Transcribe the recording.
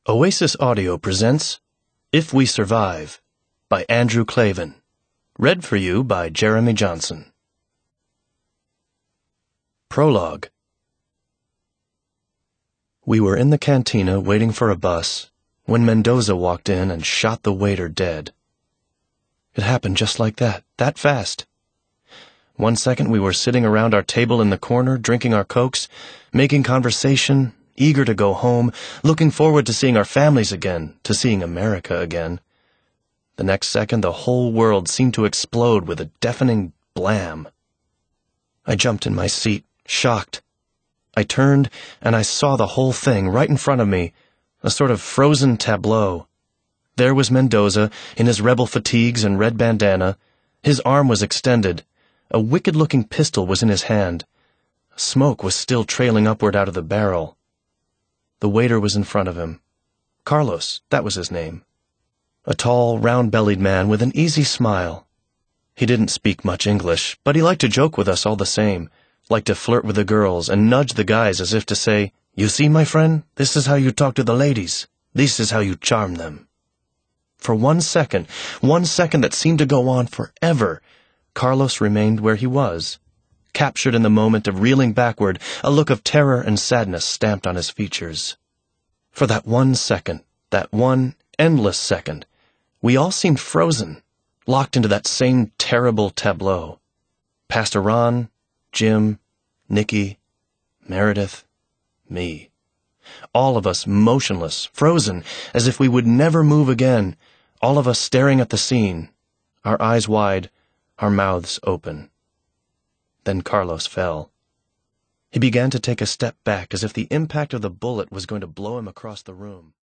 Oasis Audio presents If We Survive by Andrew Klavan. Read for you by Jeremy Johnson. Prologue. We were in the cantina waiting for a bus when Mendoza walked in and shot the waiter dead. It happened just like that fast. 1 second we were sitting around our table in the corner, drinking our Cokes, making conversation, eager to go home, looking forward to seeing our families again, to seeing America again. The next second, the whole world seemed to explode with a deafening blam. I jumped in my seat, shocked. I turned, and I saw the whole thing right in front of me, a sort of frozen tableau. There was Mendoza, in his rebel fatigues and red bandana. His arm was extended. A wicked-looking pistol was in his hand. Smoke was still trailing upward out of the barrel. The waiter was in front of him. Carlos, that was his name. A tall, round-bellied man with an easy smile. He didn't speak much English, but he liked to joke with us all the same, liked to flirt with the girls and nudge the guys as if to say, "You see, my friend, this is how you talk to the ladies. This is how you charm them." For 1 second that seemed to go on forever, Carlos remained where he was, captured in the moment of reeling backward, a look of terror and sadness stamped on his features. For that 1 second, that one endless second, we all seemed frozen, locked into that same terrible tableau. Pastor Ron, Jim, Nikki, Meredith, me. All of us motionless, frozen, as if we would never move again, all of us staring at the scene, our eyes wide, our mouths open. Then Carlos fell. He began to take a step back as if the impact of the bullet was going to blow him across the room.